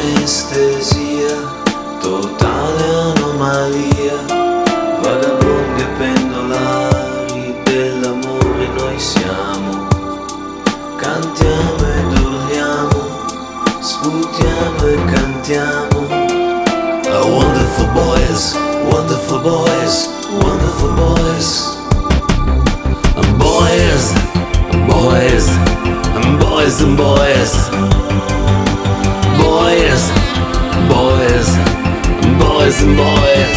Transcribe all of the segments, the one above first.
Anestesia, totale anomalia, vagabondi e pendolari dell'amore noi siamo. Cantiamo ed urliamo, sputiamo e cantiamo. Wonderful boys, wonderful boys, wonderful boys. Boys, boys, boys and boys. Boys, boys, boys and boys.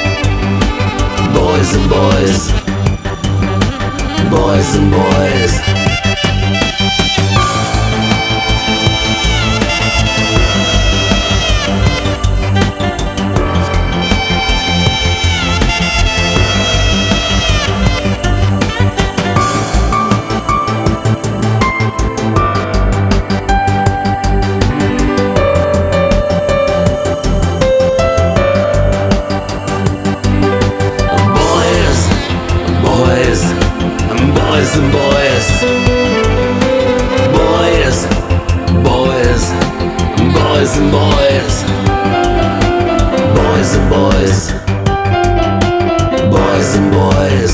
Boys and boys, boys and boys. Boys and boys, boys, boys, boys and boys, boys and boys, boys and boys.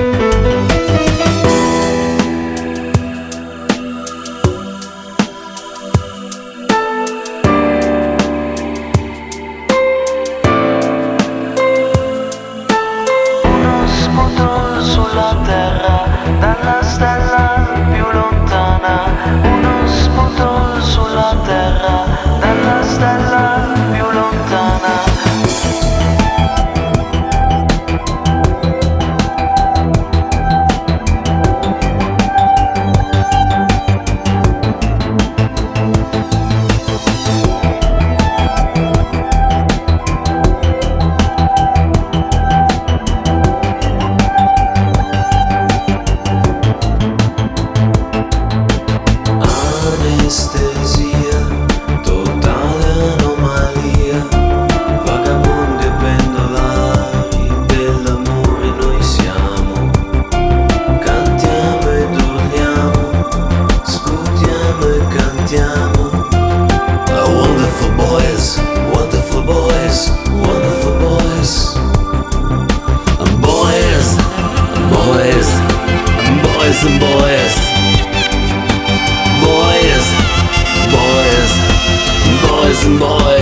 Uno sputo sulla terra, dalla stella più lontana. Uno sputo sulla terra, dalla stella più lontana. Anestesia, totale anomalia, vagabondi e pendolari dell'amore noi siamo. Cantiamo ed urliamo, sputiamo e cantiamo. Wonderful boys, wonderful boys, wonderful boys. Boys, boys, boys and boys. Boys, boys, boys and boys.